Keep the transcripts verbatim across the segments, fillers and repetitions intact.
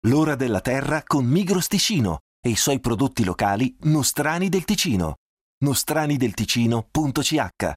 L'ora della terra con Migros Ticino e i suoi prodotti locali Nostrani del Ticino. nostrani del ticino punto c h.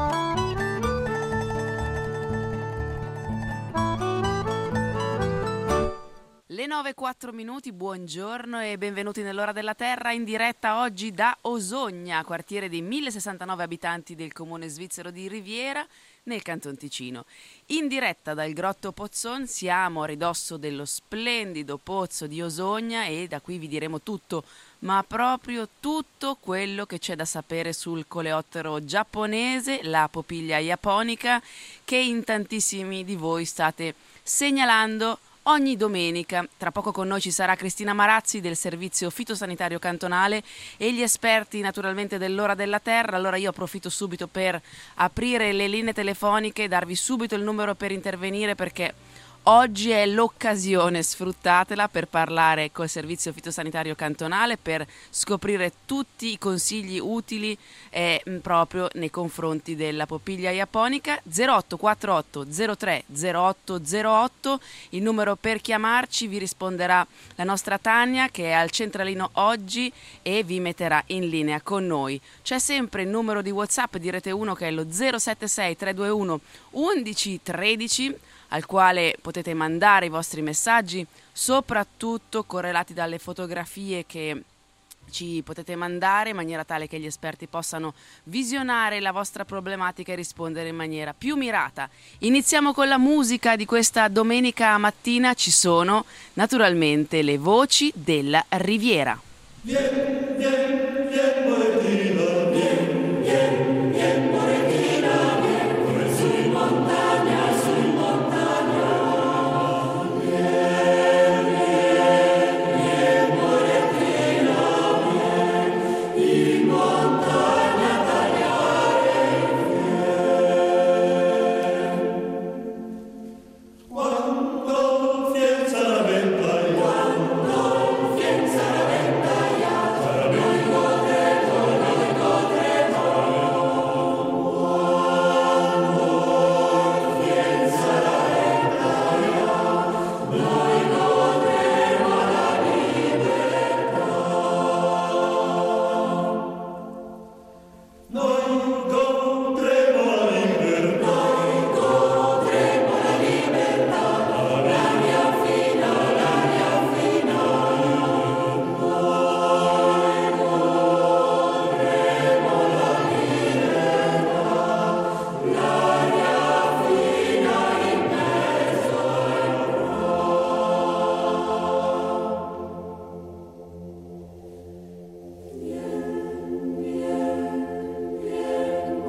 Le nove e quattro minuti, buongiorno e benvenuti nell'ora della terra in diretta oggi da Osogna, quartiere dei mille sessantanove abitanti del comune svizzero di Riviera, nel Canton Ticino. In diretta dal Grotto Pozzon, siamo a ridosso dello splendido pozzo di Osogna e da qui vi diremo tutto, ma proprio tutto quello che c'è da sapere sul coleottero giapponese, la popiglia japonica, che in tantissimi di voi state segnalando ogni domenica. Tra poco con noi ci sarà Cristina Marazzi del servizio fitosanitario cantonale e gli esperti naturalmente dell'ora della terra. Allora io approfitto subito per aprire le linee telefoniche, darvi subito il numero per intervenire, perché oggi è l'occasione, sfruttatela, per parlare col servizio fitosanitario cantonale, per scoprire tutti i consigli utili eh, proprio nei confronti della popiglia japonica. Zero otto quattro otto zero tre zero otto zero otto, il numero per chiamarci, vi risponderà la nostra Tania che è al centralino oggi e vi metterà in linea con noi. C'è sempre il numero di WhatsApp di Rete uno che è lo zero sette sei tre due uno undici tredici, al quale potete mandare i vostri messaggi, soprattutto correlati dalle fotografie che ci potete mandare, in maniera tale che gli esperti possano visionare la vostra problematica e rispondere in maniera più mirata. Iniziamo con la musica di questa domenica mattina. Ci sono naturalmente le voci della Riviera. Vien, vien, vien, Moretina, vien, vien, vien, Moretina, vien, come su in montagna, su in montagna. Vien, vien, vien, Moretina, vien, in montagna a tagliare, vien. Quando vien sarà ventaia, quando vien sarà ventaia, sarà noi godremo, noi godremo. Quando vien sarà ventaia, noi godremo la libertà. Noi godremo la libertà, noi godremo la libertà, l'aria fina, l'aria fina. Noi godremo la libertà, l'aria fina in mezzo ai Vien, vien, vien,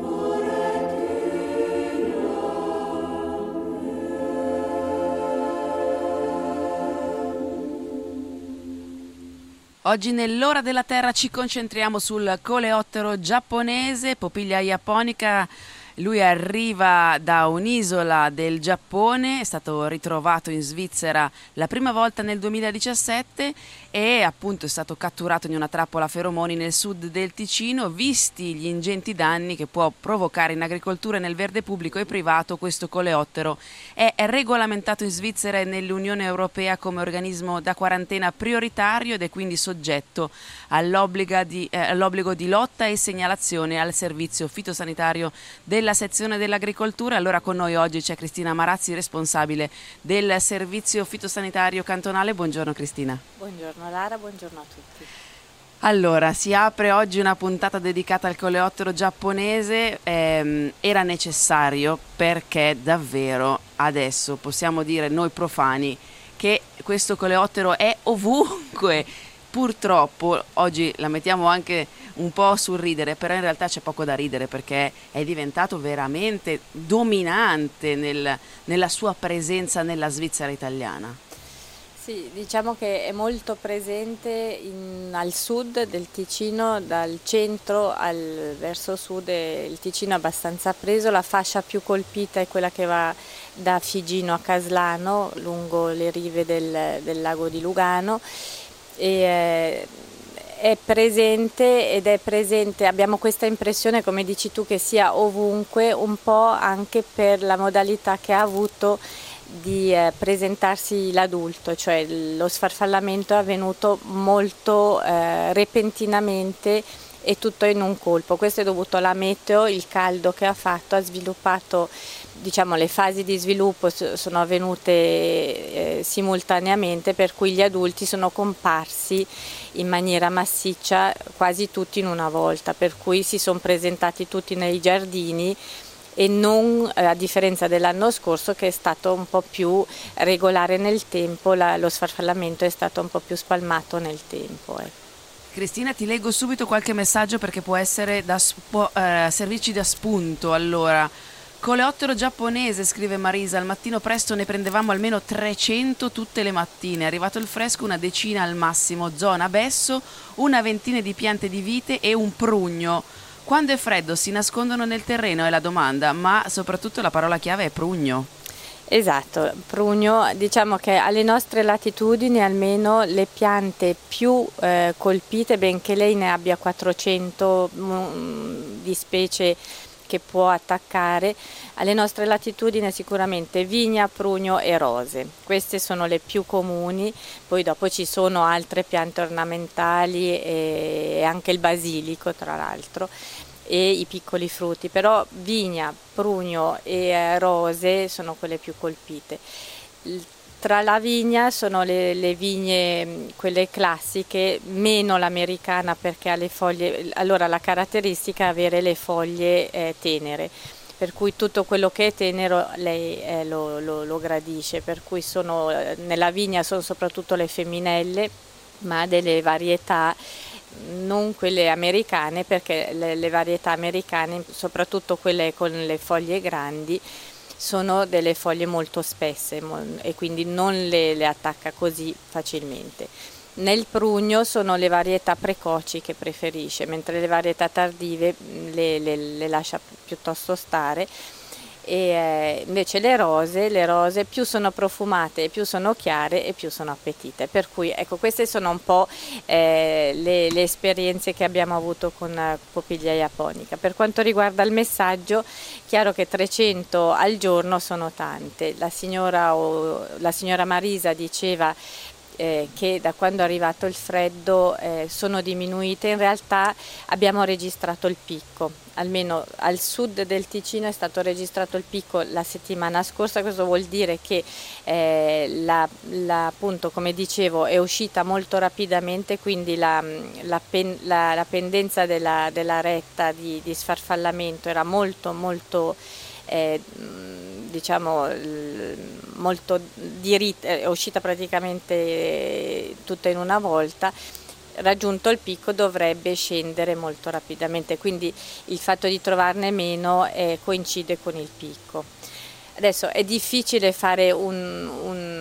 Oggi nell'ora della terra ci concentriamo sul coleottero giapponese, popiglia japonica. Lui arriva da un'isola del Giappone, è stato ritrovato in Svizzera la prima volta nel duemiladiciassette e appunto è stato catturato in una trappola a feromoni nel sud del Ticino. Visti gli ingenti danni che può provocare in agricoltura e nel verde pubblico e privato, questo coleottero è regolamentato in Svizzera e nell'Unione Europea come organismo da quarantena prioritario ed è quindi soggetto all'obbligo di, eh, all'obbligo di lotta e segnalazione al servizio fitosanitario della sezione dell'agricoltura. Allora con noi oggi c'è Cristina Marazzi, responsabile del servizio fitosanitario cantonale. Buongiorno Cristina. Buongiorno Lara, buongiorno a tutti. Allora, si apre oggi una puntata dedicata al coleottero giapponese. Ehm, era necessario perché davvero adesso possiamo dire noi profani che questo coleottero è ovunque. Purtroppo oggi la mettiamo anche un po' sul ridere, però in realtà c'è poco da ridere perché è diventato veramente dominante nel, nella sua presenza nella Svizzera italiana. Sì, diciamo che è molto presente in, al sud del Ticino, dal centro al verso sud il Ticino è abbastanza preso, la fascia più colpita è quella che va da Figino a Caslano, lungo le rive del, del lago di Lugano. E, eh, è presente ed è presente, abbiamo questa impressione, come dici tu, che sia ovunque, un po' anche per la modalità che ha avuto di eh, presentarsi l'adulto, cioè lo sfarfallamento è avvenuto molto eh, repentinamente e tutto in un colpo. Questo è dovuto alla meteo, il caldo che ha fatto, ha sviluppato, diciamo, le fasi di sviluppo sono avvenute eh, simultaneamente, per cui gli adulti sono comparsi in maniera massiccia quasi tutti in una volta, per cui si sono presentati tutti nei giardini e non, eh, a differenza dell'anno scorso, che è stato un po' più regolare nel tempo, la, lo sfarfallamento è stato un po' più spalmato nel tempo. Eh. Cristina, ti leggo subito qualche messaggio perché può essere da può, eh, servirci da spunto. Allora, coleottero giapponese, scrive Marisa, al mattino presto ne prendevamo almeno trecento tutte le mattine, è arrivato il fresco una decina al massimo, zona Besso, una ventina di piante di vite e un prugno. Quando è freddo si nascondono nel terreno è la domanda, ma soprattutto la parola chiave è prugno. Esatto, prugno, diciamo che alle nostre latitudini almeno le piante più eh, colpite, benché lei ne abbia quattrocento mh, di specie che può attaccare, alle nostre latitudini sicuramente vigna, prugno e rose. Queste sono le più comuni, poi dopo ci sono altre piante ornamentali e anche il basilico tra l'altro e i piccoli frutti, però vigna, prugno e rose sono quelle più colpite. Tra la vigna sono le, le vigne, quelle classiche, meno l'americana perché ha le foglie, allora la caratteristica è avere le foglie eh, tenere, per cui tutto quello che è tenero lei eh, lo, lo, lo gradisce, per cui sono, nella vigna sono soprattutto le femminelle, ma delle varietà, non quelle americane, perché le, le varietà americane, soprattutto quelle con le foglie grandi, sono delle foglie molto spesse e quindi non le, le attacca così facilmente. Nel prugno sono le varietà precoci che preferisce, mentre le varietà tardive le, le, le lascia piuttosto stare. E eh, invece le rose, le rose più sono profumate, più sono chiare e più sono appetite, per cui ecco, queste sono un po' eh, le, le esperienze che abbiamo avuto con uh, Popiglia japonica. Per quanto riguarda il messaggio, chiaro che trecento al giorno sono tante. La signora, o, la signora Marisa diceva Eh, che da quando è arrivato il freddo eh, sono diminuite. In realtà abbiamo registrato il picco, almeno al sud del Ticino è stato registrato il picco la settimana scorsa. Questo vuol dire che eh, la, la, appunto, come dicevo, è uscita molto rapidamente, quindi la, la, pen, la, la pendenza della, della retta di, di sfarfallamento era molto molto Eh, diciamo molto diritta, è uscita praticamente tutta in una volta. Raggiunto il picco dovrebbe scendere molto rapidamente, quindi il fatto di trovarne meno eh, coincide con il picco. Adesso è difficile fare un, un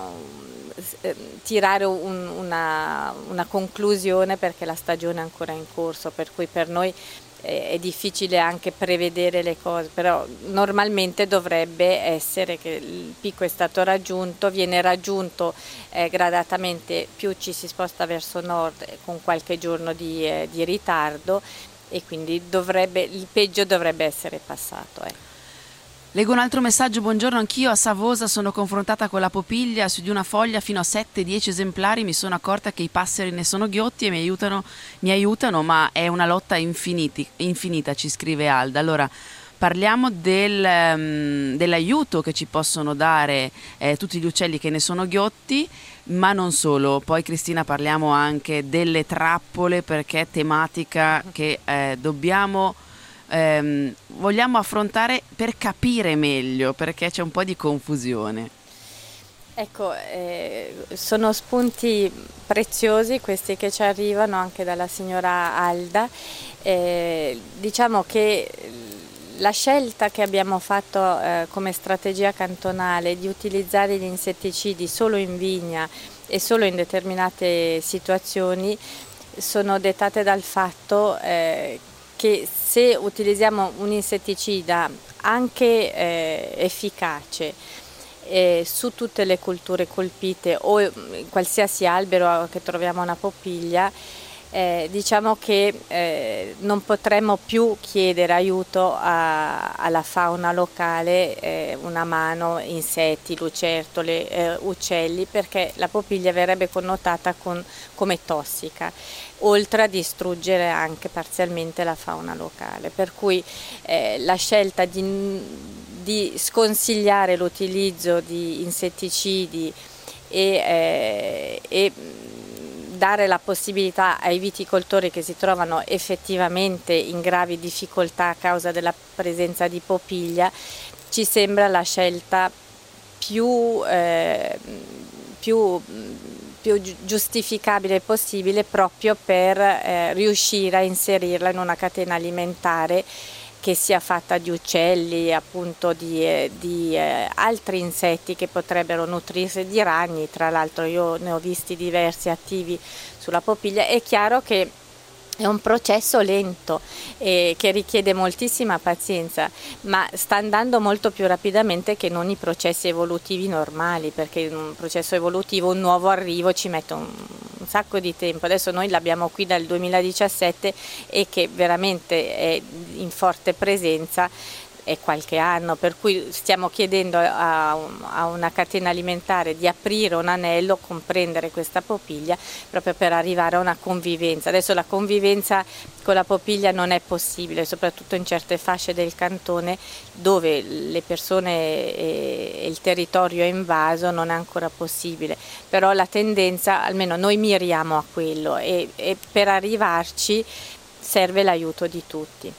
uh, tirare un, una, una conclusione perché la stagione è ancora in corso, per cui per noi è difficile anche prevedere le cose, però normalmente dovrebbe essere che il picco è stato raggiunto, viene raggiunto eh, gradatamente, più ci si sposta verso nord eh, con qualche giorno di, eh, di ritardo, e quindi dovrebbe, il peggio dovrebbe essere passato. Eh. Leggo un altro messaggio. Buongiorno, anch'io a Savosa sono confrontata con la popiglia, su di una foglia fino a sette dieci esemplari mi sono accorta che i passeri ne sono ghiotti e mi aiutano, mi aiutano ma è una lotta infiniti, infinita, ci scrive Alda. Allora parliamo del, um, dell'aiuto che ci possono dare eh, tutti gli uccelli che ne sono ghiotti, ma non solo. Poi Cristina parliamo anche delle trappole, perché è tematica che eh, dobbiamo Ehm, vogliamo affrontare per capire meglio, perché c'è un po' di confusione. Ecco, eh, sono spunti preziosi questi che ci arrivano anche dalla signora Alda. Eh, diciamo che la scelta che abbiamo fatto eh, come strategia cantonale di utilizzare gli insetticidi solo in vigna e solo in determinate situazioni sono dettate dal fatto eh, che se utilizziamo un insetticida anche eh, efficace eh, su tutte le culture colpite o in qualsiasi albero che troviamo una popiglia, Eh, diciamo che eh, non potremmo più chiedere aiuto a, alla fauna locale, eh, una mano, insetti, lucertole, eh, uccelli, perché la popiglia verrebbe connotata con, come tossica, oltre a distruggere anche parzialmente la fauna locale. Per cui eh, la scelta di, di sconsigliare l'utilizzo di insetticidi e, eh, e dare la possibilità ai viticoltori che si trovano effettivamente in gravi difficoltà a causa della presenza di popiglia ci sembra la scelta più, eh, più, più giustificabile possibile, proprio per eh, riuscire a inserirla in una catena alimentare che sia fatta di uccelli, appunto di, eh, di eh, altri insetti che potrebbero nutrirsi, di ragni. Tra l'altro io ne ho visti diversi attivi sulla popiglia. È chiaro che è un processo lento e che richiede moltissima pazienza, ma sta andando molto più rapidamente che non i processi evolutivi normali, perché in un processo evolutivo un nuovo arrivo ci mette un, un sacco di tempo. Adesso noi l'abbiamo qui dal duemiladiciassette e che veramente è in forte presenza è qualche anno, per cui stiamo chiedendo a, a una catena alimentare di aprire un anello, comprendere questa popiglia, proprio per arrivare a una convivenza. Adesso la convivenza con la popiglia non è possibile, soprattutto in certe fasce del cantone dove le persone e il territorio è invaso non è ancora possibile, però la tendenza, almeno noi miriamo a quello e, e per arrivarci serve l'aiuto di tutti.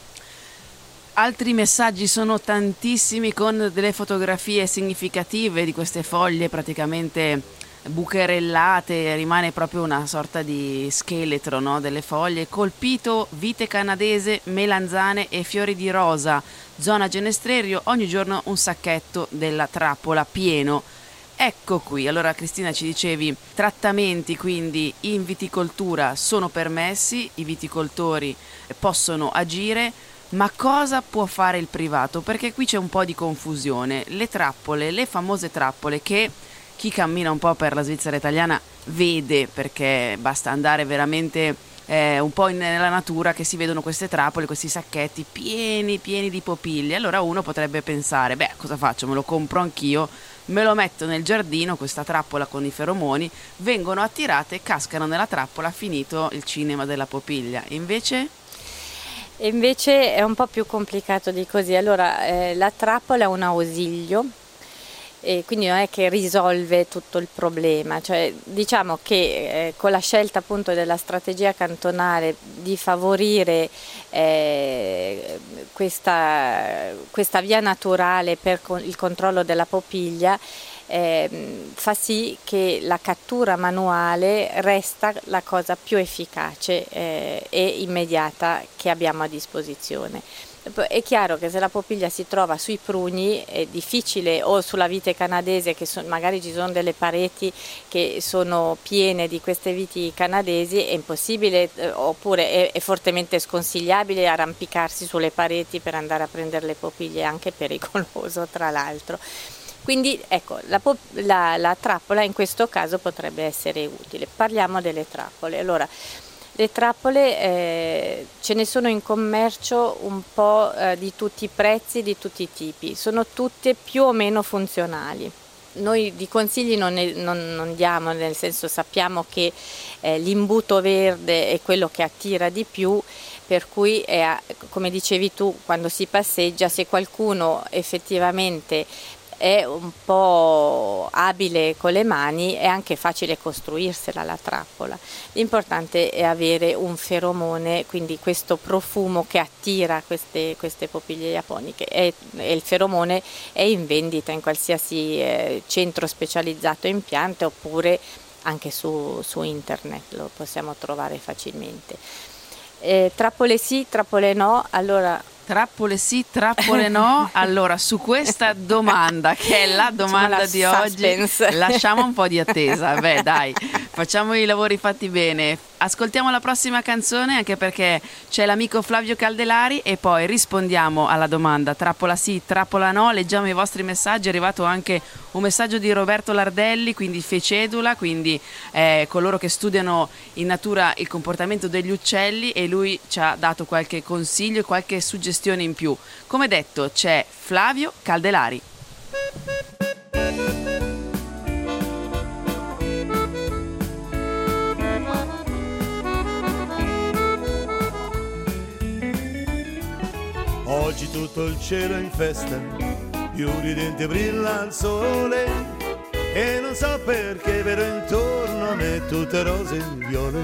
Altri messaggi sono tantissimi, con delle fotografie significative di queste foglie praticamente bucherellate, rimane proprio una sorta di scheletro, no, delle foglie. Colpito vite canadese, melanzane e fiori di rosa, zona Genestrerio, ogni giorno un sacchetto della trappola pieno. Ecco qui, allora Cristina ci dicevi, trattamenti quindi in viticoltura sono permessi, i viticoltori possono agire. Ma cosa può fare il privato? Perché qui c'è un po' di confusione. Le trappole, le famose trappole che chi cammina un po' per la Svizzera italiana vede, perché basta andare veramente eh, un po' in, nella natura che si vedono queste trappole, questi sacchetti pieni, pieni di popiglie. Allora uno potrebbe pensare, beh, cosa faccio? Me lo compro anch'io, me lo metto nel giardino, questa trappola con i feromoni, vengono attirate, cascano nella trappola, finito il cinema della popiglia. Invece... E invece è un po' più complicato di così. Allora, eh, la trappola è un ausilio e quindi non è che risolve tutto il problema. Cioè, diciamo che eh, con la scelta appunto della strategia cantonale di favorire eh, questa, questa via naturale per con- il controllo della popiglia, Eh, fa sì che la cattura manuale resta la cosa più efficace eh, e immediata che abbiamo a disposizione. È chiaro che se la popiglia si trova sui prugni è difficile, o sulla vite canadese, che so, magari ci sono delle pareti che sono piene di queste viti canadesi, è impossibile, eh, oppure è, è fortemente sconsigliabile arrampicarsi sulle pareti per andare a prendere le popiglie, è anche pericoloso tra l'altro. Quindi ecco, la, la, la trappola in questo caso potrebbe essere utile. Parliamo delle trappole. Allora, le trappole eh, ce ne sono in commercio un po' eh, di tutti i prezzi, di tutti i tipi, sono tutte più o meno funzionali. Noi di consigli non, ne, non, non diamo, nel senso sappiamo che eh, l'imbuto verde è quello che attira di più, per cui è, come dicevi tu, quando si passeggia, se qualcuno effettivamente è un po' abile con le mani, è anche facile costruirsela la trappola. L'importante è avere un feromone, quindi questo profumo che attira queste, queste popiglie japoniche, e, e il feromone è in vendita in qualsiasi eh, centro specializzato in piante, oppure anche su, su internet lo possiamo trovare facilmente. Eh, trappole sì, trappole no, allora... Trappole sì, trappole no. Allora, su questa domanda, che è la domanda di oggi, lasciamo un po' di attesa. Beh, dai, Facciamo i lavori fatti bene. Ascoltiamo la prossima canzone, anche perché c'è l'amico Flavio Caldelari, e poi rispondiamo alla domanda trappola sì, trappola no. Leggiamo i vostri messaggi. È arrivato anche un messaggio di Roberto Lardelli, quindi Fecedula, quindi eh, coloro che studiano in natura il comportamento degli uccelli, e lui ci ha dato qualche consiglio e qualche suggestione in più. Come detto, c'è Flavio Caldelari. Oggi tutto il cielo è in festa, più ridente brilla il sole, e non so perché vedo intorno a me tutte rose e viole.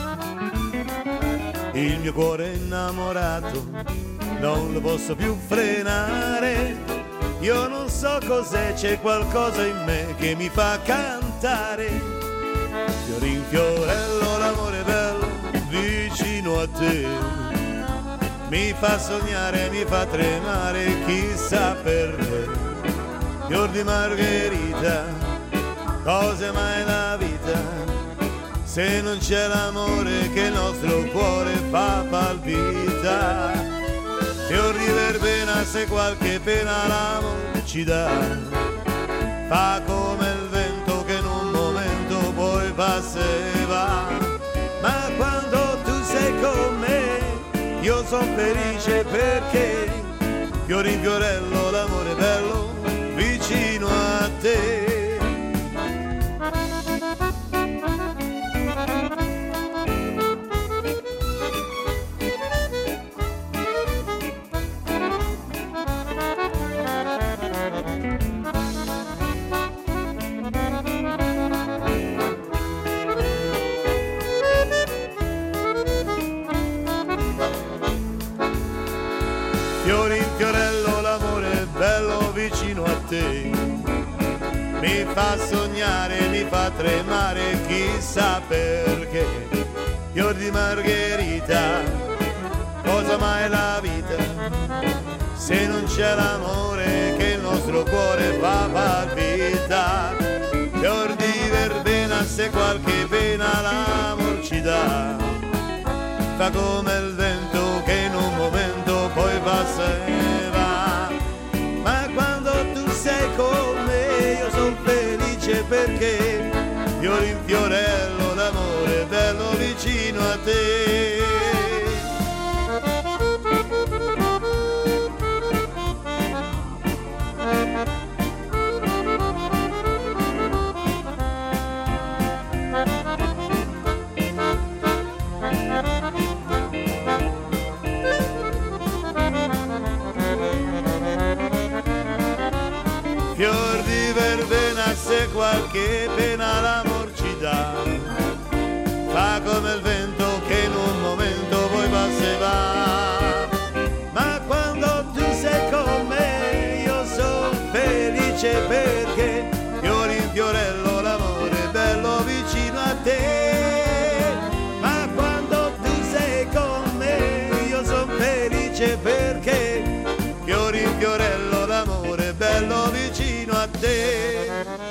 Il mio cuore è innamorato, non lo posso più frenare. Io non so cos'è, c'è qualcosa in me che mi fa cantare. Fiorin fiorello, l'amore bello vicino a te mi fa sognare, mi fa tremare, chissà perché. Fior di margherita, cosa mai la vita, se non c'è l'amore che il nostro cuore fa palpita. Fior di verbena, se qualche pena l'amore ci dà, fa come il vento che in un momento poi passa e va. Ma quando tu sei con me io son felice perché fiori in fiorello, l'amore bello vicino a te. Fiori in fiorello, l'amore bello vicino a te, mi fa sognare, mi fa tremare, chissà perché. Fior di margherita, cosa mai la vita, se non c'è l'amore che il nostro cuore fa palpita. Fior di verbena, se qualche pena l'amor ci dà, fa come il vento che in un momento poi passa e va. Ma quando tu sei con me io son felice perché fiori in fiorello, l'amore bello vicino a te. Fior di verbena, se qualche pena l'amor ci dà, fa come il vento che in un momento poi passa e va. Ma quando tu sei con me io son felice perché fiori in fiorello, l'amore bello vicino a te. Ma quando tu sei con me io son felice perché fiori in fiorello, l'amore bello vicino a te.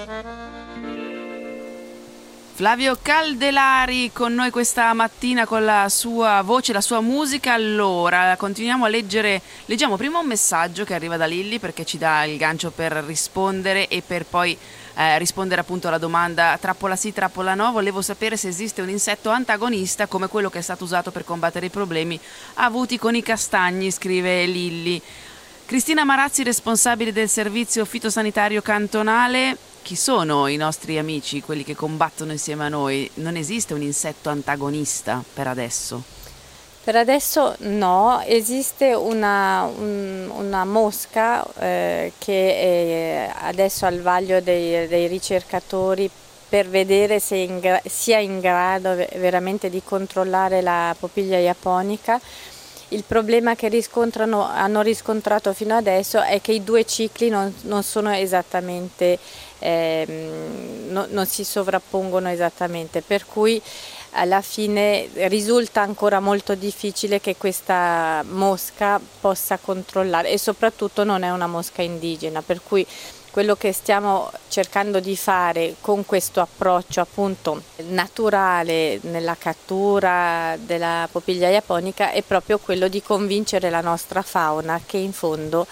Flavio Caldelari con noi questa mattina con la sua voce, la sua musica. Allora, continuiamo a leggere, leggiamo prima un messaggio che arriva da Lilli perché ci dà il gancio per rispondere e per poi eh, rispondere appunto alla domanda trappola sì, trappola no. Volevo sapere se esiste un insetto antagonista come quello che è stato usato per combattere i problemi avuti con i castagni, scrive Lilli. Cristina Marazzi, responsabile del servizio fitosanitario cantonale. Chi sono i nostri amici, quelli che combattono insieme a noi? Non esiste un insetto antagonista per adesso? Per adesso no, esiste una, un, una mosca eh, che è adesso al vaglio dei, dei ricercatori per vedere se in gra- sia in grado veramente di controllare la popiglia japonica. Il problema che riscontrano, hanno riscontrato fino adesso è che i due cicli non, non sono esattamente, ehm, no, non si sovrappongono esattamente, per cui alla fine risulta ancora molto difficile che questa mosca possa controllare, e soprattutto non è una mosca indigena, per cui quello che stiamo cercando di fare con questo approccio appunto naturale nella cattura della popiglia japonica è proprio quello di convincere la nostra fauna che in fondo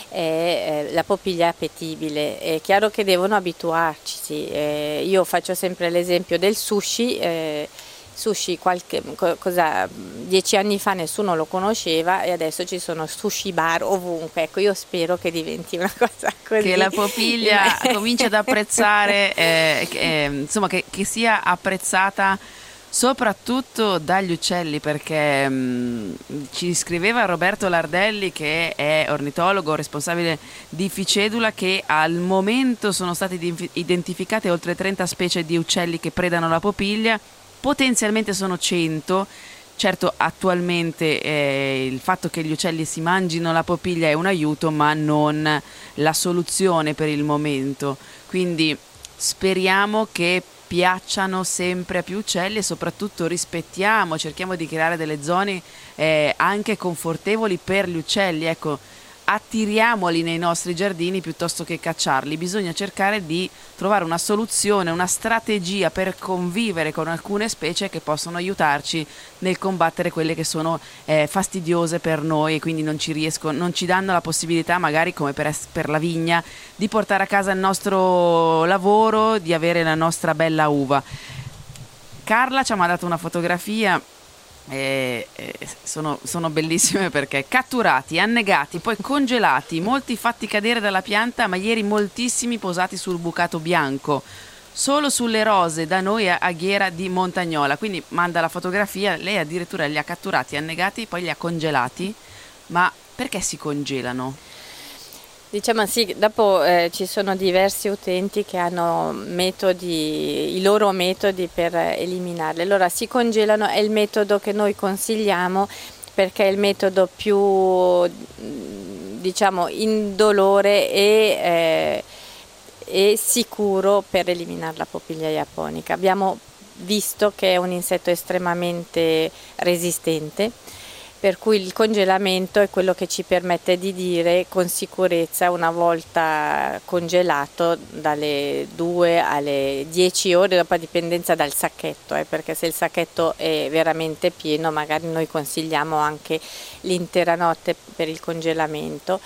è la popiglia è appetibile. È chiaro che devono abituarci, eh, io faccio sempre l'esempio del sushi. eh, Sushi qualche, cosa, dieci anni fa nessuno lo conosceva e adesso ci sono sushi bar ovunque. Ecco, io spero che diventi una cosa così. Che la popiglia cominci ad apprezzare, eh, eh, insomma che, che sia apprezzata soprattutto dagli uccelli, perché mh, ci scriveva Roberto Lardelli, che è ornitologo responsabile di Ficedula, che al momento sono state identificate oltre trenta specie di uccelli che predano la popiglia. Potenzialmente sono cento, certo attualmente eh, il fatto che gli uccelli si mangino la popiglia è un aiuto ma non la soluzione per il momento, quindi speriamo che piacciano sempre a più uccelli e soprattutto rispettiamo, cerchiamo di creare delle zone eh, anche confortevoli per gli uccelli, ecco. Attiriamoli nei nostri giardini piuttosto che cacciarli. Bisogna cercare di trovare una soluzione, una strategia per convivere con alcune specie che possono aiutarci nel combattere quelle che sono eh, fastidiose per noi e quindi non ci riescono, non ci danno la possibilità, magari come per, per la vigna, di portare a casa il nostro lavoro, di avere la nostra bella uva. Carla ci ha mandato una fotografia. Eh, eh, sono, sono bellissime perché catturati, annegati, poi congelati, molti fatti cadere dalla pianta, ma ieri moltissimi posati sul bucato bianco, solo sulle rose da noi a Ghiera di Montagnola. Quindi manda la fotografia, lei addirittura li ha catturati, annegati, poi li ha congelati. Ma perché si congelano? Diciamo sì, dopo eh, ci sono diversi utenti che hanno metodi, i loro metodi per eliminarle. Allora si congelano, è il metodo che noi consigliamo perché è il metodo più diciamo indolore e, eh, e sicuro per eliminare la popiglia japonica. Abbiamo visto che è un insetto estremamente resistente, per cui il congelamento è quello che ci permette di dire con sicurezza, una volta congelato, dalle due alle dieci ore, dopo a dipendenza dal sacchetto, eh, perché se il sacchetto è veramente pieno magari noi consigliamo anche l'intera notte per il congelamento.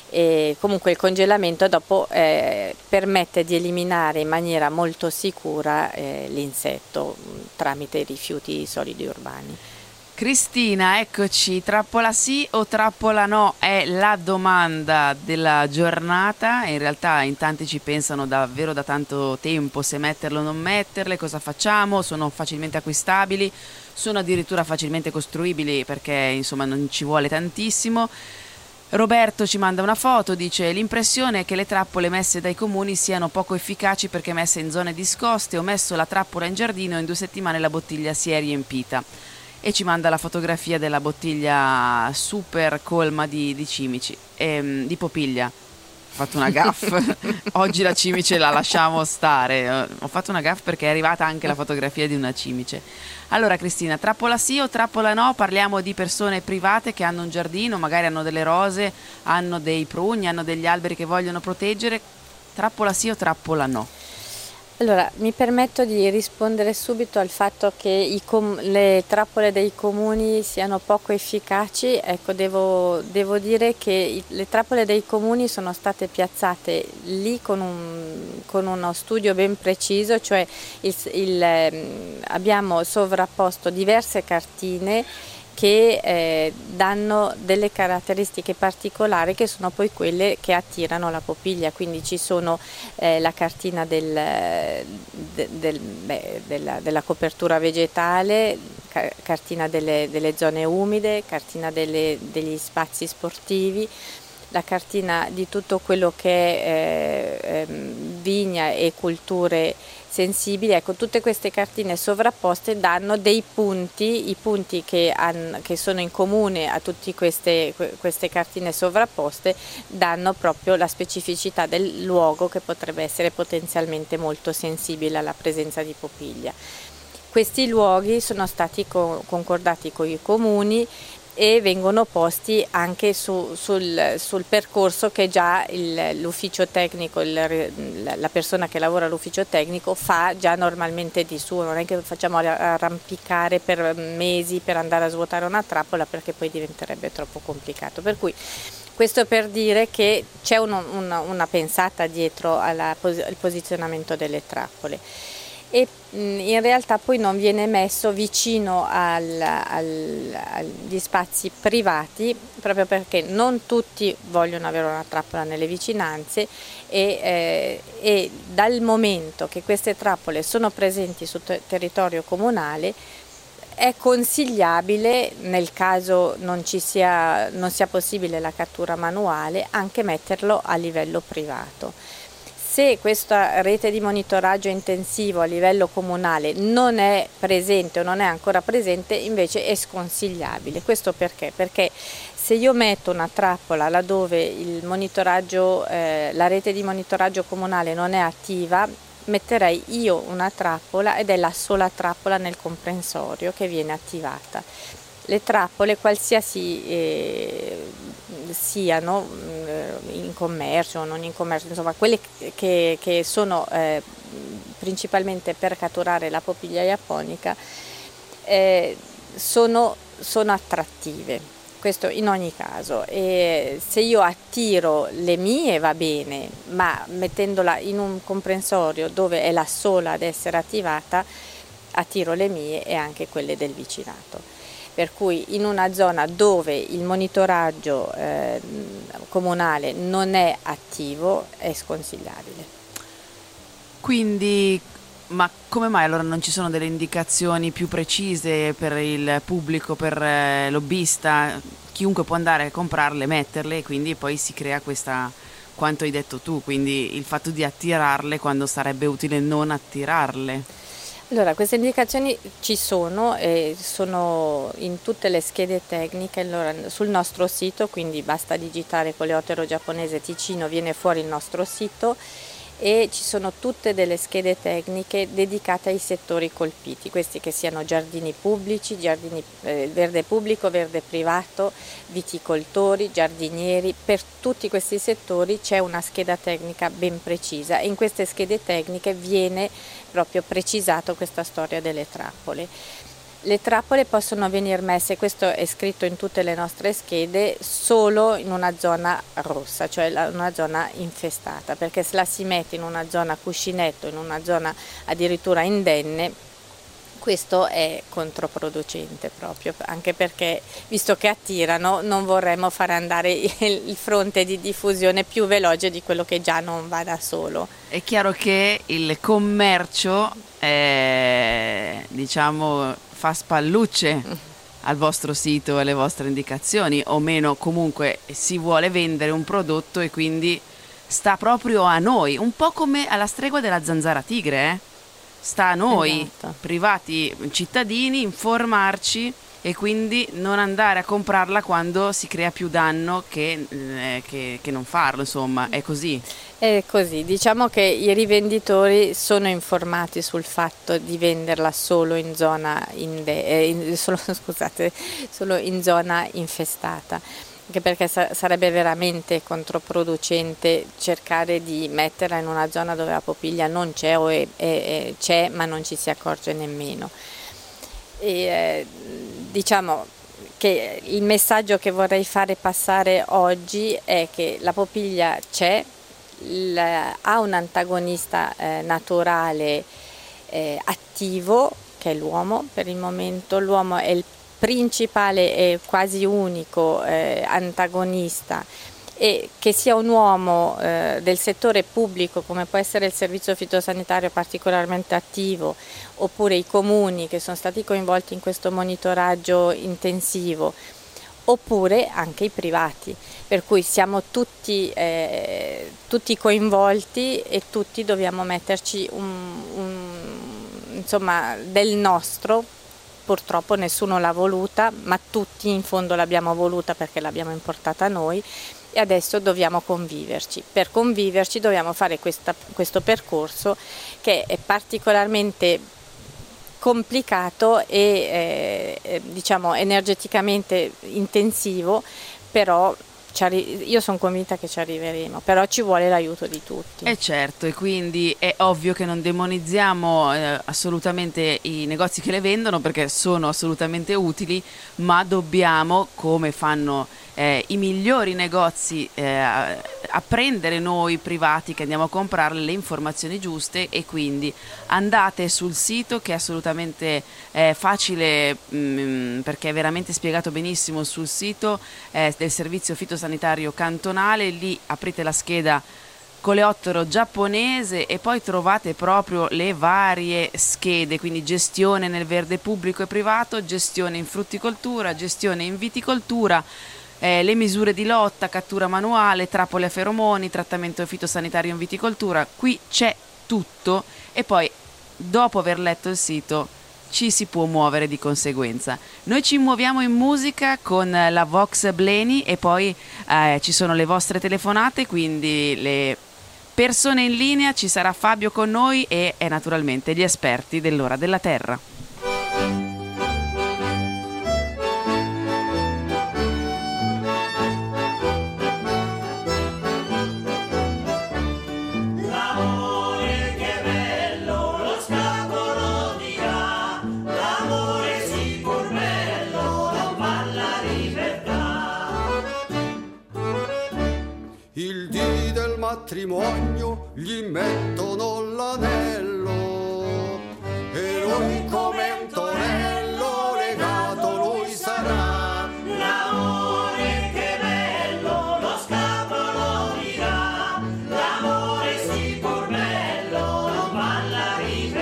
E comunque il congelamento dopo eh, permette di eliminare in maniera molto sicura eh, l'insetto tramite i rifiuti solidi urbani. Cristina, eccoci, trappola sì o trappola no è la domanda della giornata. In realtà in tanti ci pensano davvero da tanto tempo se metterle o non metterle, cosa facciamo, sono facilmente acquistabili, sono addirittura facilmente costruibili perché insomma non ci vuole tantissimo. Roberto ci manda una foto, dice: l'impressione è che le trappole messe dai comuni siano poco efficaci perché messe in zone discoste, ho messo la trappola in giardino e in due settimane la bottiglia si è riempita. E ci manda la fotografia della bottiglia super colma di, di cimici, ehm, di popiglia. Ho fatto una gaffe, oggi la cimice la lasciamo stare, ho fatto una gaffe perché è arrivata anche la fotografia di una cimice. Allora Cristina, trappola sì o trappola no? Parliamo di persone private che hanno un giardino, magari hanno delle rose, hanno dei prugni, hanno degli alberi che vogliono proteggere, trappola sì o trappola no? Allora, mi permetto di rispondere subito al fatto che i com- le trappole dei comuni siano poco efficaci. Ecco, devo, devo dire che i- le trappole dei comuni sono state piazzate lì con, un, con uno studio ben preciso, cioè il, il, eh, abbiamo sovrapposto diverse cartine che eh, danno delle caratteristiche particolari che sono poi quelle che attirano la popiglia, quindi ci sono eh, la cartina del, de, del, beh, della, della copertura vegetale, ca- cartina delle, delle zone umide, cartina delle, degli spazi sportivi, la cartina di tutto quello che è eh, ehm, vigna e culture sensibili. Ecco, tutte queste cartine sovrapposte danno dei punti, i punti che, han, che sono in comune a tutte queste, queste cartine sovrapposte danno proprio la specificità del luogo che potrebbe essere potenzialmente molto sensibile alla presenza di popiglia. Questi luoghi sono stati co- concordati con i comuni e vengono posti anche su, sul, sul percorso che già il, l'ufficio tecnico, il, la persona che lavora all'ufficio tecnico fa già normalmente di suo, non è che facciamo arrampicare per mesi per andare a svuotare una trappola, perché poi diventerebbe troppo complicato. Per cui questo per dire che c'è uno, una, una pensata dietro alla, al posizionamento delle trappole, e in realtà poi non viene messo vicino al, al, agli spazi privati, proprio perché non tutti vogliono avere una trappola nelle vicinanze, e, eh, e dal momento che queste trappole sono presenti sul ter- territorio comunale è consigliabile, nel caso non ci sia, non sia possibile la cattura manuale, anche metterlo a livello privato. Se questa rete di monitoraggio intensivo a livello comunale non è presente o non è ancora presente, invece è sconsigliabile. Questo perché? Perché se io metto una trappola laddove il monitoraggio, eh, la rete di monitoraggio comunale non è attiva, metterei io una trappola ed è la sola trappola nel comprensorio che viene attivata. Le trappole, qualsiasi eh, siano, in commercio o non in commercio, insomma quelle che, che sono eh, principalmente per catturare la popiglia japonica, eh, sono, sono attrattive. Questo in ogni caso, e se io attiro le mie va bene, ma mettendola in un comprensorio dove è la sola ad essere attivata, attiro le mie e anche quelle del vicinato. Per cui in una zona dove il monitoraggio eh, comunale non è attivo è sconsigliabile. Quindi, ma come mai allora non ci sono delle indicazioni più precise per il pubblico, per eh, lobbista? Chiunque può andare a comprarle, metterle, e quindi poi si crea questa, quanto hai detto tu, quindi il fatto di attirarle quando sarebbe utile non attirarle. Allora, queste indicazioni ci sono, e sono in tutte le schede tecniche. Allora, sul nostro sito, quindi basta digitare coleottero giapponese Ticino, viene fuori il nostro sito, e ci sono tutte delle schede tecniche dedicate ai settori colpiti, questi che siano giardini pubblici, giardini eh, verde pubblico, verde privato, viticoltori, giardinieri. Per tutti questi settori c'è una scheda tecnica ben precisa, e in queste schede tecniche viene proprio precisato questa storia delle trappole. Le trappole possono venire messe, questo è scritto in tutte le nostre schede, solo in una zona rossa, cioè una zona infestata, perché se la si mette in una zona cuscinetto, in una zona addirittura indenne, questo è controproducente proprio, anche perché visto che attirano non vorremmo fare andare il fronte di diffusione più veloce di quello che già non va da solo. È chiaro che il commercio è, diciamo, fa spallucce al vostro sito e alle vostre indicazioni, o meno comunque si vuole vendere un prodotto e quindi sta proprio a noi, un po' come alla stregua della zanzara tigre, eh? Sta a noi, esatto, privati cittadini, informarci e quindi non andare a comprarla quando si crea più danno che, eh, che, che non farlo, insomma, è così. È così, diciamo che i rivenditori sono informati sul fatto di venderla solo in zona, inde- eh, in, solo, scusate, solo in zona infestata, anche perché sa- sarebbe veramente controproducente cercare di metterla in una zona dove la popiglia non c'è o è, è, è, c'è ma non ci si accorge nemmeno. E, eh, diciamo che il messaggio che vorrei fare passare oggi è che la popiglia c'è, il, ha un antagonista eh, naturale eh, attivo che è l'uomo. Per il momento l'uomo è il principale e quasi unico eh, antagonista, e che sia un uomo eh, del settore pubblico come può essere il servizio fitosanitario particolarmente attivo, oppure i comuni che sono stati coinvolti in questo monitoraggio intensivo, oppure anche i privati, per cui siamo tutti, eh, tutti coinvolti e tutti dobbiamo metterci un, un, insomma, del nostro. Purtroppo nessuno l'ha voluta, ma tutti in fondo l'abbiamo voluta perché l'abbiamo importata noi, e adesso dobbiamo conviverci. Per conviverci dobbiamo fare questa, questo percorso che è particolarmente complicato e eh, diciamo energeticamente intensivo, però io sono convinta che ci arriveremo, però ci vuole l'aiuto di tutti. E certo, e quindi è ovvio che non demonizziamo eh, assolutamente i negozi che le vendono, perché sono assolutamente utili, ma dobbiamo, come fanno eh, i migliori negozi, eh, apprendere noi privati che andiamo a comprarle le informazioni giuste, e quindi andate sul sito, che è assolutamente eh, facile mh, perché è veramente spiegato benissimo sul sito eh, del servizio fitosanitario cantonale. Lì aprite la scheda coleottero giapponese e poi trovate proprio le varie schede, quindi gestione nel verde pubblico e privato, gestione in frutticoltura, gestione in viticoltura, Eh, le misure di lotta, cattura manuale, trappole a feromoni, trattamento fitosanitario in viticoltura. Qui c'è tutto, e poi dopo aver letto il sito ci si può muovere di conseguenza. Noi ci muoviamo in musica con la Vox Bleni, e poi eh, ci sono le vostre telefonate, quindi le persone in linea, ci sarà Fabio con noi e, e naturalmente gli esperti dell'Ora della Terra. Matrimonio gli mettono l'anello e lui come un torello legato lui sarà. L'amore che bello, lo scapolo dirà, l'amore sì pur bello, non va la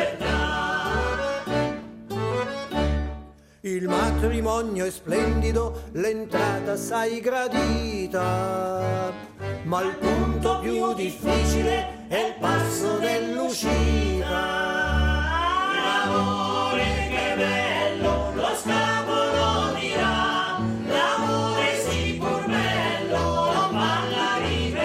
libertà. Il matrimonio è splendido, l'entrata assai gradita, ma il punto più difficile è il passo dell'uscita. L'amore che bello, lo scapolo dirà, l'amore sì pur bello, non va la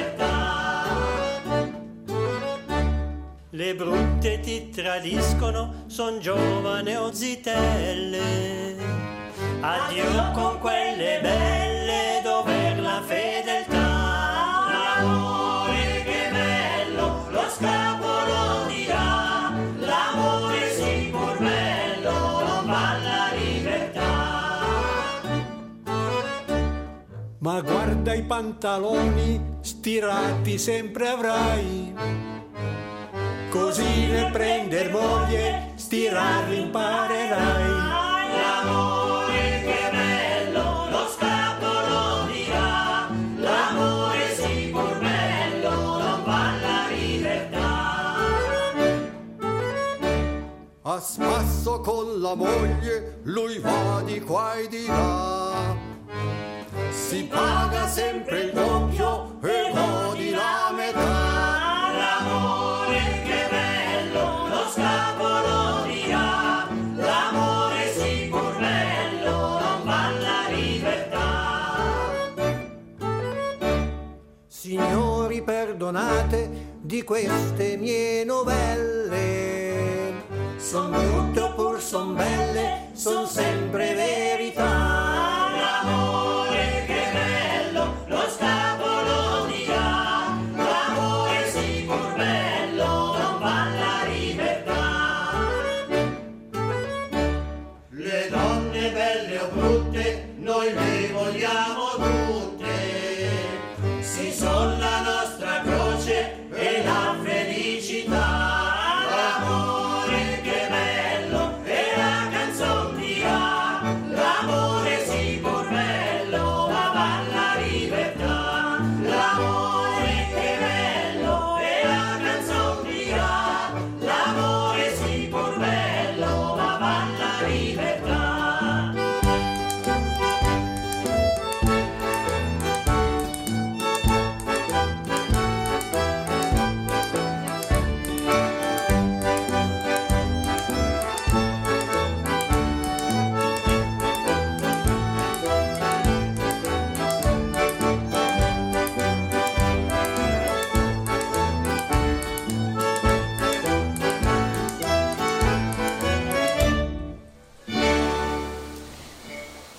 libertà. Le brutte ti tradiscono, son giovane o zitelle, addio con quelle belle dover la fedeltà. L'amore che bello, lo scapolo dirà, l'amore sì pur bello, non va la libertà. Ma guarda i pantaloni stirati sempre avrai, così nel prender moglie stirarli imparerai. L'amore che bello, lo scapolo dirà, l'amore sì pur bello, non va la libertà. A spasso con la moglie lui va di qua e di là, si paga sempre il doppio e godi la metà. L'amore che bello, lo scapolo dirà, l'amore sì pur bello, non va la libertà. Signori perdonate di queste mie novelle, son brutte oppur son belle, son sempre verità. L'amore che bello, lo scapolo dirà, l'amore sì pur bello, non va la libertà. Le donne belle o brutte noi le vogliamo tutte, Si son la nostra croce e la felicità. L'amore che bello e la canzone dirà, l'amore sì pur bello, ma va la libertà. L'amore che bello e la canzone dirà, l'amore sì pur bello, ma va la libertà.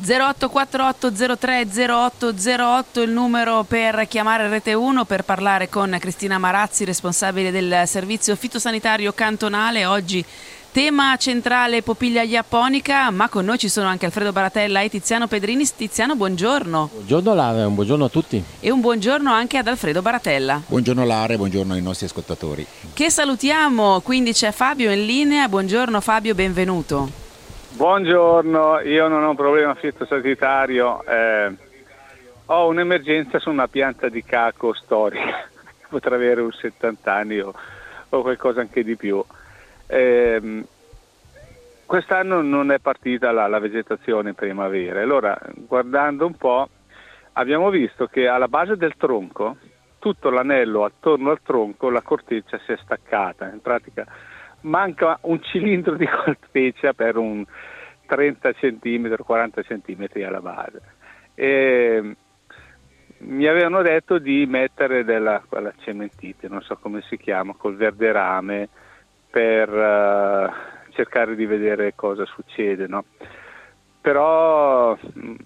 zero otto quattro otto zero tre zero otto zero otto il numero per chiamare Rete uno per parlare con Cristina Marazzi, responsabile del servizio fitosanitario cantonale. Oggi tema centrale Popiglia Japonica, ma con noi ci sono anche Alfredo Baratella e Tiziano Pedrini. Tiziano, buongiorno. Buongiorno Lara, un buongiorno a tutti. E un buongiorno anche ad Alfredo Baratella. Buongiorno Lara, buongiorno ai nostri ascoltatori. Che salutiamo, quindi c'è Fabio in linea. Buongiorno Fabio, benvenuto. Buongiorno, io non ho un problema fitosanitario, eh, ho un'emergenza su una pianta di caco storica, potrà avere un settanta anni o, o qualcosa anche di più. Eh, quest'anno non è partita la, la vegetazione in primavera, allora guardando un po' abbiamo visto che alla base del tronco, tutto l'anello attorno al tronco, la corteccia si è staccata, in pratica manca un cilindro di corteccia per un trenta centimetri, quaranta centimetri alla base. E mi avevano detto di mettere della quella cementite, non so come si chiama, col verde rame, per uh, cercare di vedere cosa succede, no? Però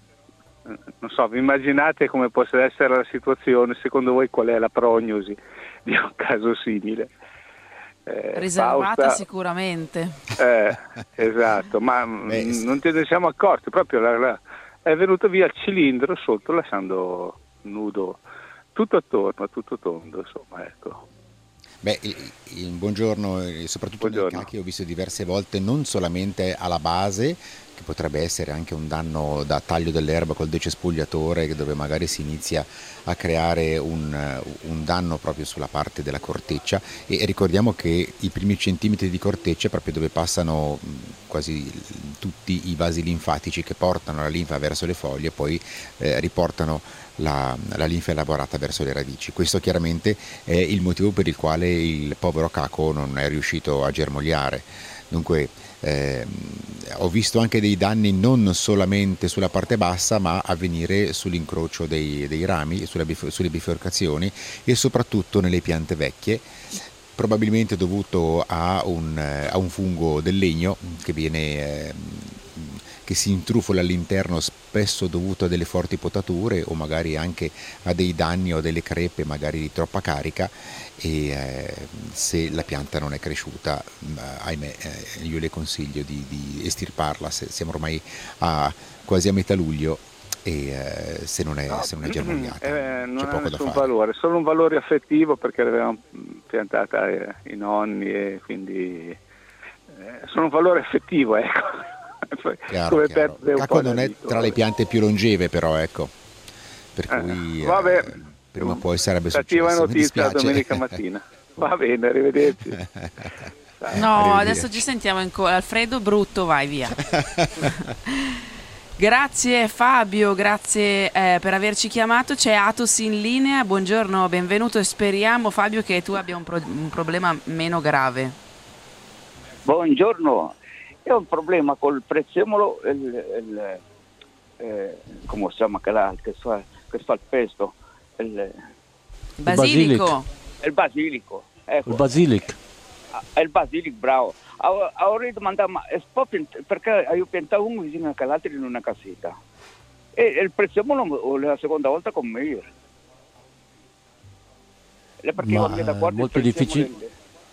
non so, vi immaginate come possa essere la situazione? Secondo voi qual è la prognosi di un caso simile? Eh, Riservata Fausta, sicuramente. Eh, esatto, ma Beh, non ce ne siamo accorti, proprio la, la, è venuto via il cilindro sotto lasciando nudo tutto attorno, tutto tondo, insomma, ecco. Beh, il, il buongiorno, soprattutto nei cachi ho visto diverse volte non solamente alla base, che potrebbe essere anche un danno da taglio dell'erba col decespugliatore, dove magari si inizia a creare un, un danno proprio sulla parte della corteccia, e ricordiamo che i primi centimetri di corteccia, proprio dove passano quasi tutti i vasi linfatici che portano la linfa verso le foglie, poi eh, riportano La, la linfa elaborata verso le radici. Questo chiaramente è il motivo per il quale il povero caco non è riuscito a germogliare. Dunque eh, ho visto anche dei danni non solamente sulla parte bassa, ma avvenire sull'incrocio dei, dei rami, sulle, bif- sulle biforcazioni e soprattutto nelle piante vecchie, probabilmente dovuto a un, a un fungo del legno che viene eh, che si intrufola all'interno, spesso dovuto a delle forti potature o magari anche a dei danni o delle crepe magari di troppa carica, e eh, se la pianta non è cresciuta, ahimè, eh, io le consiglio di, di estirparla. Se, siamo ormai a, quasi a metà luglio e eh, se non è, no, se non è germogliata eh, non c'è ha poco da nessun fare. valore, solo un valore affettivo perché l'avevamo piantata eh, i nonni e quindi eh, solo un valore affettivo, ecco. Chiaro, chiaro. Il caco non è tra le piante più longeve, però, ecco, per cui eh, vabbè, eh, prima o poi sarebbe cattiva successo. Notizia domenica mattina. Va bene, arrivederci. No, adesso ci sentiamo in co- Alfredo, brutto, vai via. Grazie Fabio, grazie eh, per averci chiamato. C'è Atos in linea, buongiorno, benvenuto, e speriamo Fabio che tu abbia un, pro- un problema meno grave. Buongiorno. Io ho un problema col prezzemolo, il, il, eh, come si chiama che fa, che fa il pesto? Il basilico. Il basilico. Ecco. Il basilic. Ah, il basilic, bravo. Avrei domandato, ma è perché io piantato uno vicino all'altro in una casetta. E il prezzemolo la seconda volta con me. Perché ma è molto difficile.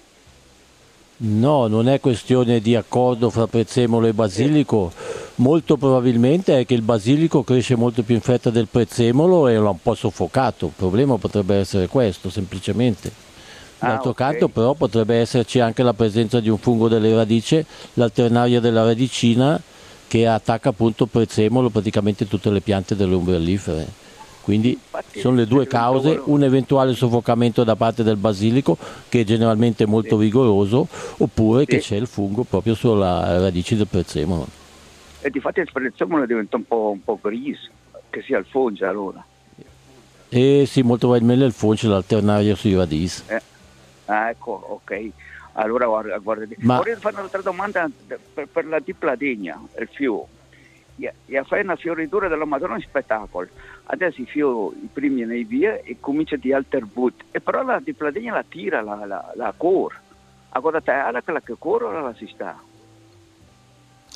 No, non è questione di accordo fra prezzemolo e basilico, molto probabilmente è che il basilico cresce molto più in fretta del prezzemolo e l'ha un po' soffocato. Il problema potrebbe essere questo, semplicemente. D'altro ah, okay. canto però potrebbe esserci anche la presenza di un fungo delle radici, l'alternaria della radicina, che attacca appunto il prezzemolo, praticamente tutte le piante delle ombrellifere. Quindi sono le due cause, un eventuale soffocamento da parte del basilico, che è generalmente molto vigoroso, oppure sì. che c'è il fungo proprio sulla radice del prezzemolo. E difatti il prezzemolo diventa un po', un po' grigio, che sia il fungo allora. E sì, molto probabilmente il fungo c'è l'alternaria sui radici. Eh. Ah, ecco, ok. Allora guarda, guarda. Ma... vorrei fare un'altra domanda per, per la dipladenia, il fiume. E fare una fioritura della Madonna in spettacolo. Adesso i fiori, i primi nei via e comincia di alter but. E però la dipladenia la tira la, la, la cor. A cosa te alla che la che cor ora la si sta.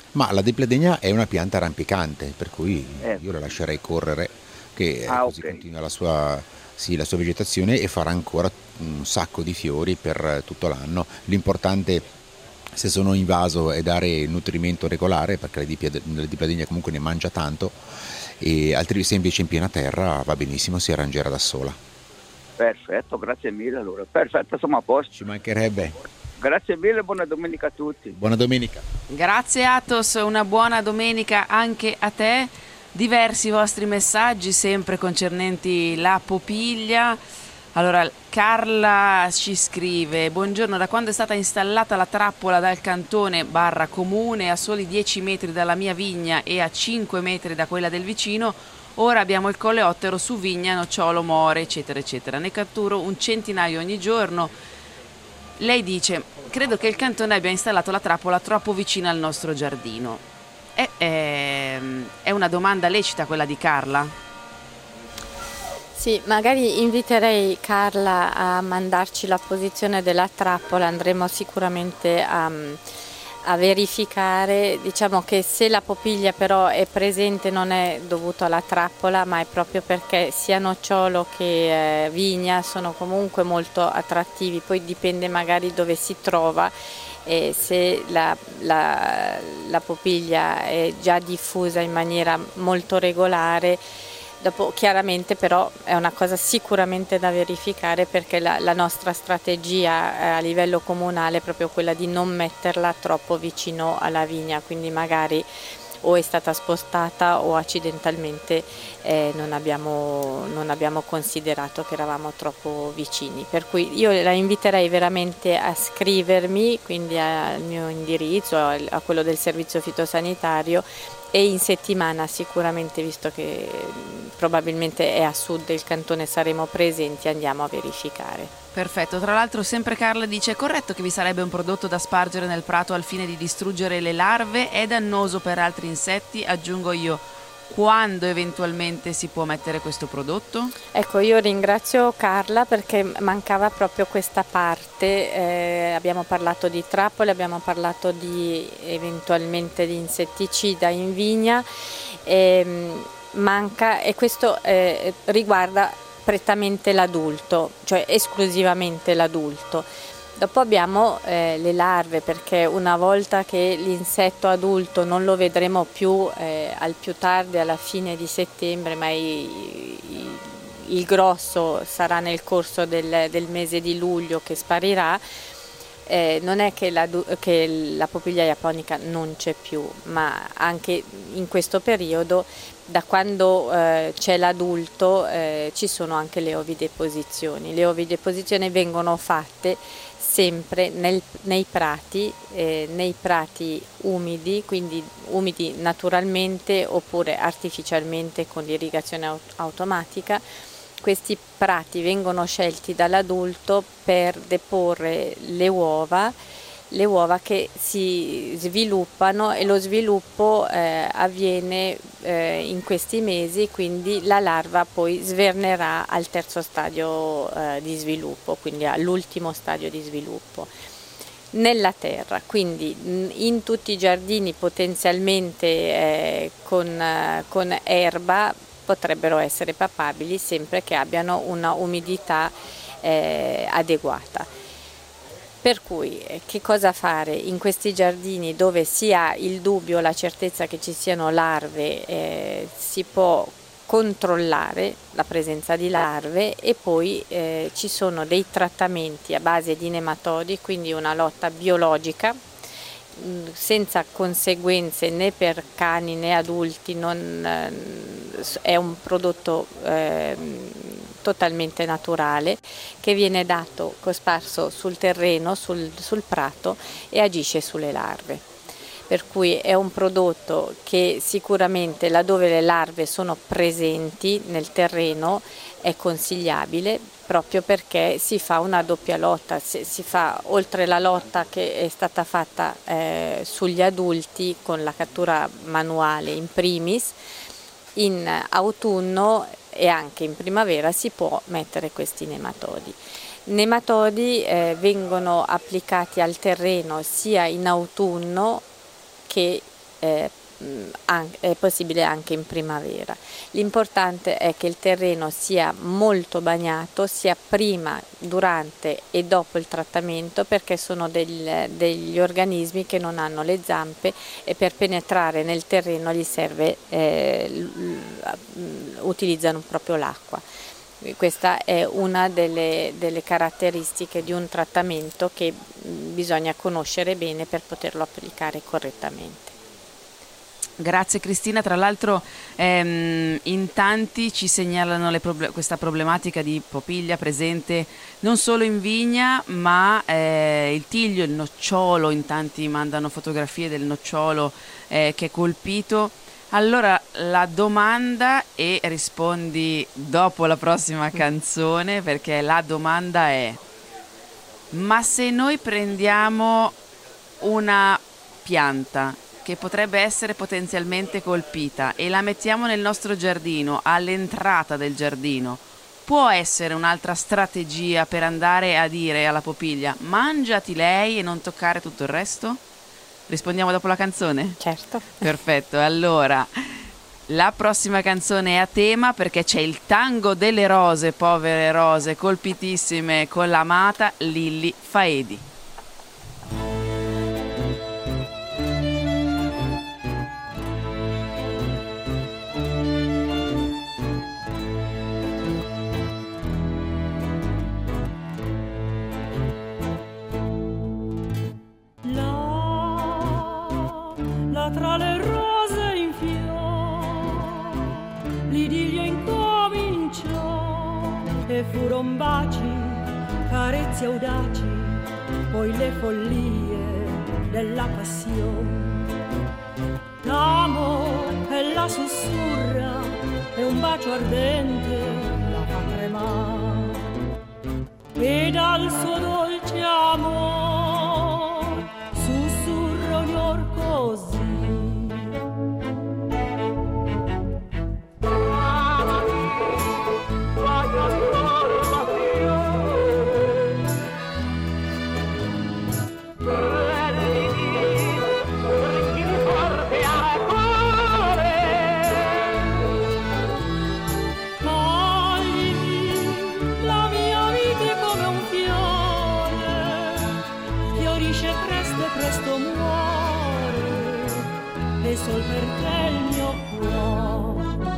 Ma la dipladenia è una pianta rampicante, per cui Eh. io la lascerei correre, che Ah, così ok. continua la sua, sì, la sua vegetazione e farà ancora un sacco di fiori per tutto l'anno. L'importante, se sono in vaso, è dare nutrimento regolare, perché la dipia- la dipladenia comunque ne mangia tanto, e altri se invece in piena terra va benissimo, si arrangerà da sola. Perfetto, grazie mille allora. Perfetto, siamo a posto. Ci mancherebbe. Grazie mille, buona domenica a tutti. Buona domenica. Grazie Athos, una buona domenica anche a te. Diversi vostri messaggi sempre concernenti la popiglia. Allora, Carla ci scrive: buongiorno, da quando è stata installata la trappola dal cantone barra comune a soli dieci metri dalla mia vigna e a cinque metri da quella del vicino, ora abbiamo il coleottero su vigna, nocciolo, more, eccetera, eccetera. Ne catturo un centinaio ogni giorno. Lei dice: credo che il cantone abbia installato la trappola troppo vicina al nostro giardino. È, è, è una domanda lecita quella di Carla? Sì, magari inviterei Carla a mandarci la posizione della trappola, andremo sicuramente a, a verificare. Diciamo che se la popiglia però è presente non è dovuto alla trappola, ma è proprio perché sia nocciolo che eh, vigna sono comunque molto attrattivi, poi dipende magari dove si trova. E se la, la, la popiglia è già diffusa in maniera molto regolare, dopo chiaramente però è una cosa sicuramente da verificare, perché la, la nostra strategia eh, a livello comunale è proprio quella di non metterla troppo vicino alla vigna, quindi magari o è stata spostata o accidentalmente eh, non, abbiamo, non abbiamo considerato che eravamo troppo vicini. Per cui io la inviterei veramente a scrivermi, quindi al mio indirizzo, a quello del servizio fitosanitario, e in settimana sicuramente, visto che probabilmente è a sud del cantone, saremo presenti, andiamo a verificare. Perfetto, tra l'altro sempre Carla dice: è corretto che vi sarebbe un prodotto da spargere nel prato al fine di distruggere le larve? È dannoso per altri insetti? Aggiungo io, quando eventualmente si può mettere questo prodotto? Ecco, io ringrazio Carla perché mancava proprio questa parte. Eh, abbiamo parlato di trappole, abbiamo parlato di eventualmente di insetticida in vigna, e, manca, e questo eh, riguarda prettamente l'adulto, cioè esclusivamente l'adulto. Dopo abbiamo eh, le larve, perché una volta che l'insetto adulto non lo vedremo più eh, al più tardi alla fine di settembre, ma i, i, il grosso sarà nel corso del, del mese di luglio che sparirà. Eh, non è che la, che la popiglia japonica non c'è più, ma anche in questo periodo, da quando eh, c'è l'adulto, eh, ci sono anche le ovideposizioni. Le ovideposizioni vengono fatte sempre nel, nei prati, eh, nei prati umidi, quindi umidi naturalmente oppure artificialmente con l'irrigazione aut- automatica. Questi prati vengono scelti dall'adulto per deporre le uova, le uova che si sviluppano, e lo sviluppo eh, avviene eh, in questi mesi, quindi la larva poi svernerà al terzo stadio eh, di sviluppo, quindi all'ultimo stadio di sviluppo nella terra. Quindi in tutti i giardini potenzialmente eh, con, eh, con erba potrebbero essere papabili, sempre che abbiano una umidità eh, adeguata. Per cui eh, che cosa fare in questi giardini dove si ha il dubbio, la certezza che ci siano larve? Eh, si può controllare la presenza di larve, e poi eh, ci sono dei trattamenti a base di nematodi, quindi una lotta biologica senza conseguenze né per cani né adulti, non, è un prodotto eh, totalmente naturale che viene dato cosparso sul terreno, sul, sul prato, e agisce sulle larve. Per cui è un prodotto che sicuramente laddove le larve sono presenti nel terreno è consigliabile, proprio perché si fa una doppia lotta, si fa oltre la lotta che è stata fatta eh, sugli adulti con la cattura manuale in primis, in autunno e anche in primavera si può mettere questi nematodi. Nematodi eh, vengono applicati al terreno sia in autunno che eh, è possibile anche in primavera. L'importante è che il terreno sia molto bagnato sia prima, durante e dopo il trattamento, perché sono del, degli organismi che non hanno le zampe e per penetrare nel terreno gli serve, eh, utilizzano proprio l'acqua. Questa è una delle, delle caratteristiche di un trattamento che bisogna conoscere bene per poterlo applicare correttamente. Grazie Cristina, tra l'altro ehm, in tanti ci segnalano le proble- questa problematica di popiglia presente non solo in vigna ma eh, il tiglio, il nocciolo, in tanti mandano fotografie del nocciolo eh, che è colpito. Allora la domanda, e rispondi dopo la prossima canzone, perché la domanda è: ma se noi prendiamo una pianta che potrebbe essere potenzialmente colpita e la mettiamo nel nostro giardino, all'entrata del giardino, può essere un'altra strategia per andare a dire alla popiglia mangiati lei e non toccare tutto il resto? Rispondiamo dopo la canzone? Certo. Perfetto, allora la prossima canzone è a tema perché c'è il tango delle rose, povere rose colpitissime con l'amata Lilli Faedi. Tra le rose in fior l'idillio incominciò e furon baci, carezze audaci, poi le follie della passione. L'amo e la sussurra e un bacio ardente la fa tremare e dal suo dolce amor sussurra ognor così. Presto muore e sol per te il mio cuore.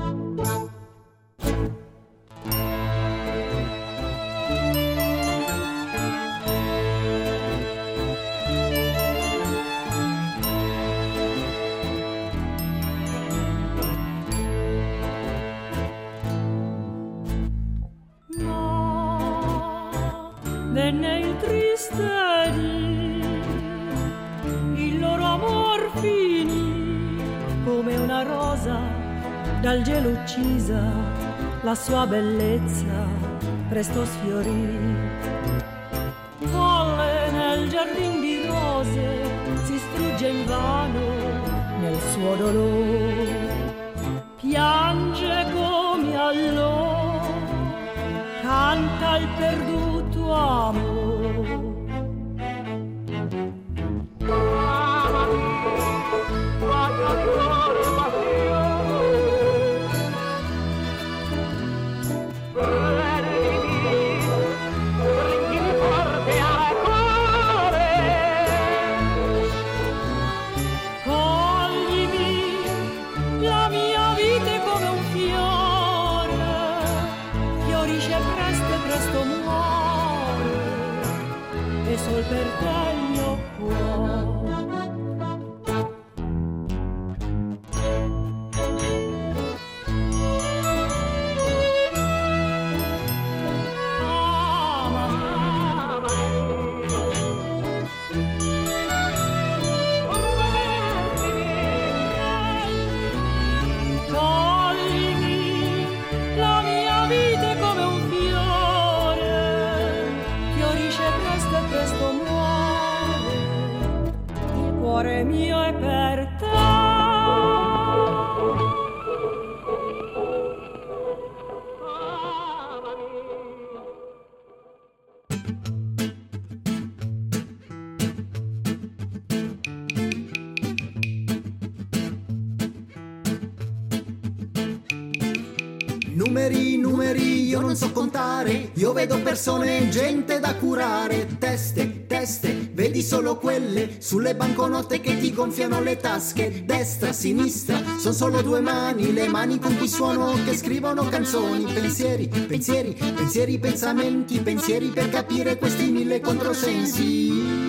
Ma venne il triste dì, il loro amor finì come una rosa dal gelo uccisa, la sua bellezza presto sfiorì. Folle nel giardin di rose si strugge invano nel suo dolore, piange come allora, canta il perduto amore. Presto muore Numeri, numeri, io non so contare, io vedo persone, gente da curare. Teste, teste, vedi solo quelle sulle banconote che ti gonfiano le tasche. Destra, sinistra, sono solo due mani, le mani con cui suono, che scrivono canzoni. Pensieri, pensieri, pensieri, pensamenti, pensieri per capire questi mille controsensi.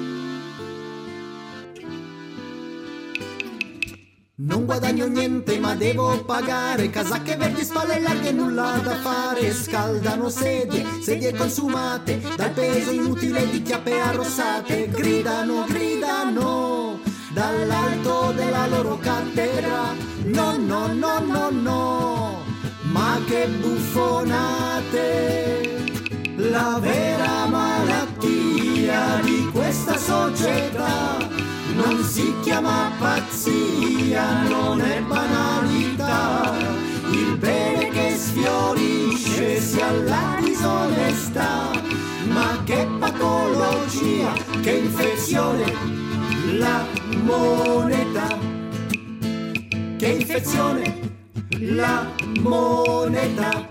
Non guadagno niente ma devo pagare, casacche verdi, spalle larghe, nulla da fare. Scaldano sedie, sedie consumate, dal peso inutile di chiappe arrossate. Gridano, gridano, dall'alto della loro cattedra. No, no, no, no, no, ma che buffonate. La vera malattia di questa società non si chiama pazzia, non è banalità. Il bene che sfiorisce sia la disonestà. Ma che patologia, che infezione, la moneta. Che infezione, la moneta.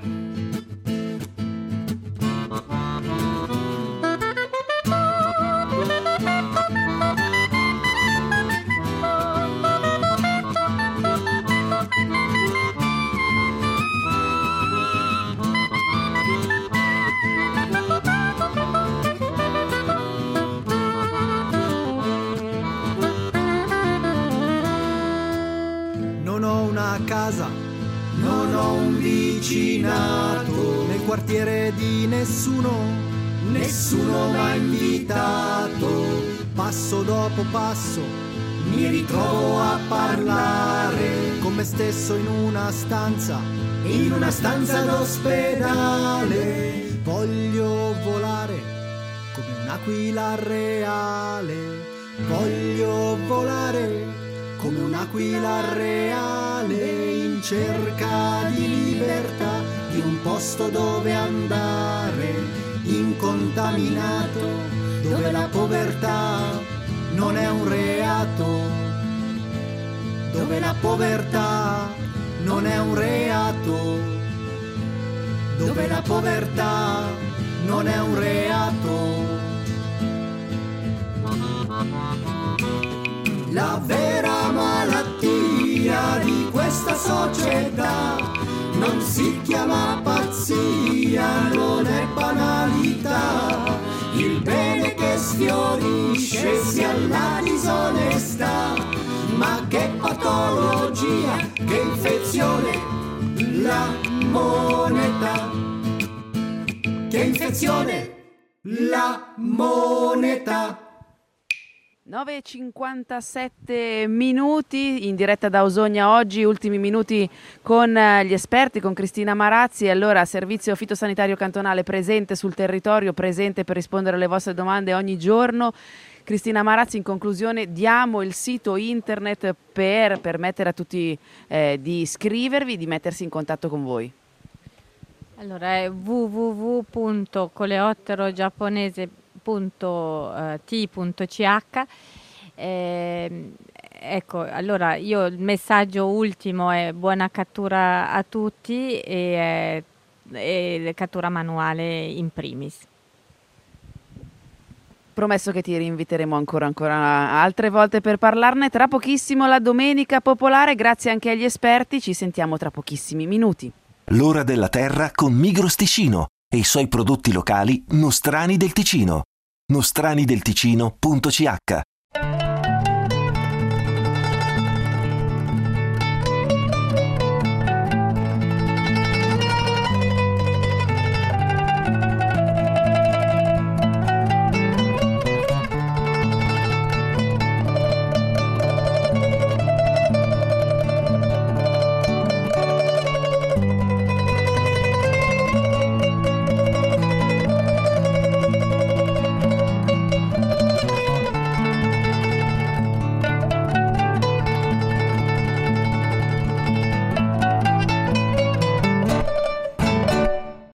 Casa, non ho un vicinato nel quartiere di nessuno, nessuno m'ha invitato. Passo dopo passo mi ritrovo a parlare con me stesso in una stanza, in una stanza d'ospedale. Voglio volare come un'aquila reale, voglio volare come un'aquila reale, in cerca di libertà, di un posto dove andare, incontaminato, dove la povertà non è un reato, dove la povertà non è un reato, dove la povertà non è un reato. La vera malattia di questa società non si chiama pazzia, non è banalità. Il bene che sfiorisce sia la disonestà. Ma che patologia, che infezione, la moneta. Che infezione, la moneta. nove e cinquantasette minuti in diretta da Osogna oggi, ultimi minuti con gli esperti, con Cristina Marazzi. Allora, servizio fitosanitario cantonale presente sul territorio, presente per rispondere alle vostre domande ogni giorno. Cristina Marazzi, in conclusione diamo il sito internet per permettere a tutti eh, di iscrivervi, di mettersi in contatto con voi. Allora è w w w punto coleotterogiapponese punto t punto c h. Eh, ecco, allora io il messaggio ultimo è buona cattura a tutti e, e cattura manuale in primis. Promesso che ti rinviteremo ancora, ancora altre volte per parlarne. Tra pochissimo la Domenica Popolare, grazie anche agli esperti, ci sentiamo tra pochissimi minuti. L'ora della terra con Migros Ticino e i suoi prodotti locali nostrani del Ticino. nostrani del ticino punto c h